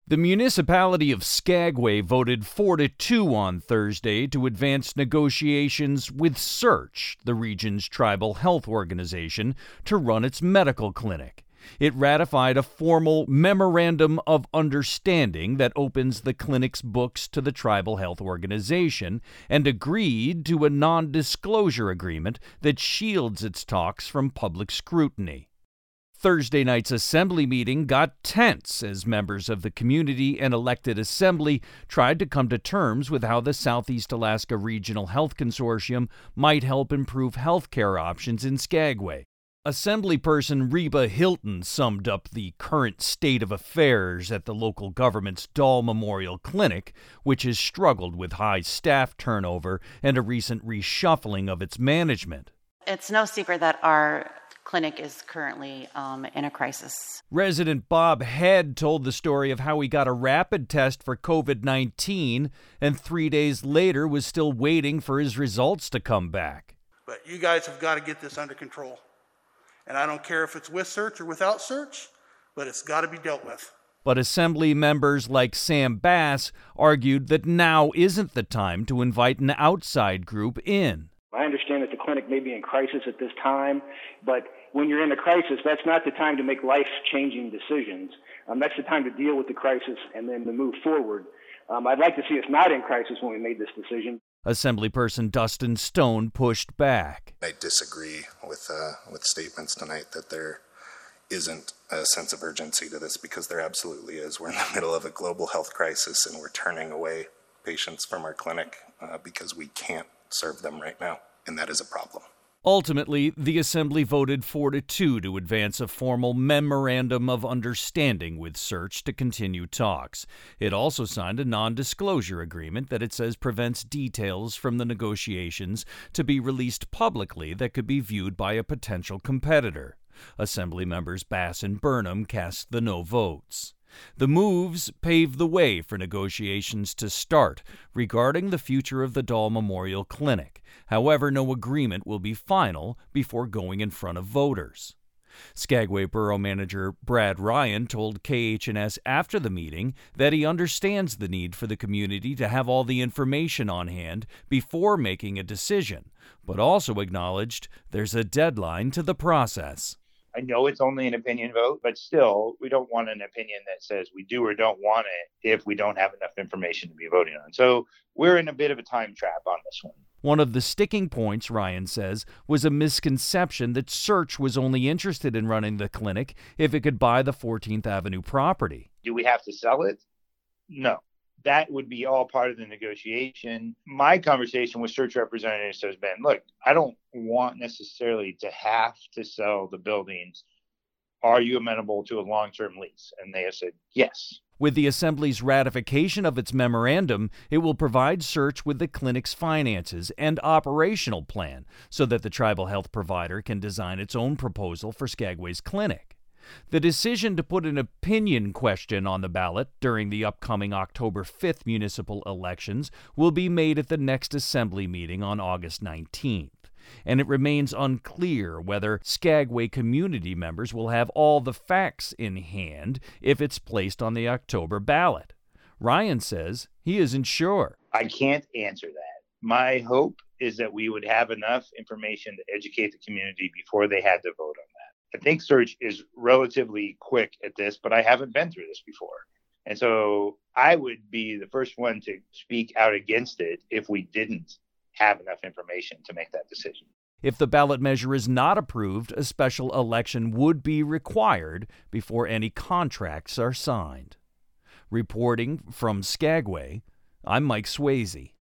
The municipality of Skagway voted 4-2 on Thursday to advance negotiations with Search, the region's tribal health organization, to run its medical clinic. It ratified a formal Memorandum of Understanding that opens the clinic's books to the tribal health organization and agreed to a non-disclosure agreement that shields its talks from public scrutiny. Thursday night's assembly meeting got tense as members of the community and elected assembly tried to come to terms with how the Southeast Alaska Regional Health Consortium might help improve health care options in Skagway. Assemblyperson Reba Hilton summed up the current state of affairs at the local government's Dahl Memorial Clinic, which has struggled with high staff turnover and a recent reshuffling of its management. It's no secret that our clinic is currently in a crisis. Resident Bob Head told the story of how he got a rapid test for COVID-19 and 3 days later was still waiting for his results to come back. But you guys have got to get this under control. And I don't care if it's with Search or without Search, but it's got to be dealt with. But assembly members like Sam Bass argued that now isn't the time to invite an outside group in. I understand that the clinic may be in crisis at this time, but when you're in a crisis, that's not the time to make life-changing decisions. That's the time to deal with the crisis and then to move forward. I'd like to see us not in crisis when we made this decision. Assemblyperson Dustin Stone pushed back. I disagree with statements tonight that there isn't a sense of urgency to this, because there absolutely is. We're in the middle of a global health crisis and we're turning away patients from our clinic because we can't serve them right now, and that is a problem. Ultimately, the Assembly voted 4-2 to advance a formal Memorandum of Understanding with Search to continue talks. It also signed a non-disclosure agreement that it says prevents details from the negotiations to be released publicly that could be viewed by a potential competitor. Assembly members Bass and Burnham cast the no votes. The moves paved the way for negotiations to start regarding the future of the Dahl Memorial Clinic. However, no agreement will be final before going in front of voters. Skagway Borough Manager Brad Ryan told KHNS after the meeting that he understands the need for the community to have all the information on hand before making a decision, but also acknowledged there's a deadline to the process. I know it's only an opinion vote, but still, we don't want an opinion that says we do or don't want it if we don't have enough information to be voting on. So we're in a bit of a time trap on this one. One of the sticking points, Ryan says, was a misconception that Search was only interested in running the clinic if it could buy the 14th Avenue property. Do we have to sell it? No. That would be all part of the negotiation. My conversation with Search representatives has been, look, I don't want necessarily to have to sell the buildings. Are you amenable to a long-term lease? And they have said yes. With the Assembly's ratification of its memorandum, it will provide Search with the clinic's finances and operational plan so that the tribal health provider can design its own proposal for Skagway's clinic. The decision to put an opinion question on the ballot during the upcoming October 5th municipal elections will be made at the next Assembly meeting on August 19th. And it remains unclear whether Skagway community members will have all the facts in hand if it's placed on the October ballot. Ryan says he isn't sure. I can't answer that. My hope is that we would have enough information to educate the community before they had to vote on that. I think Search is relatively quick at this, but I haven't been through this before. And so I would be the first one to speak out against it if we didn't have enough information to make that decision. If the ballot measure is not approved, a special election would be required before any contracts are signed. Reporting from Skagway, I'm Mike Swayze.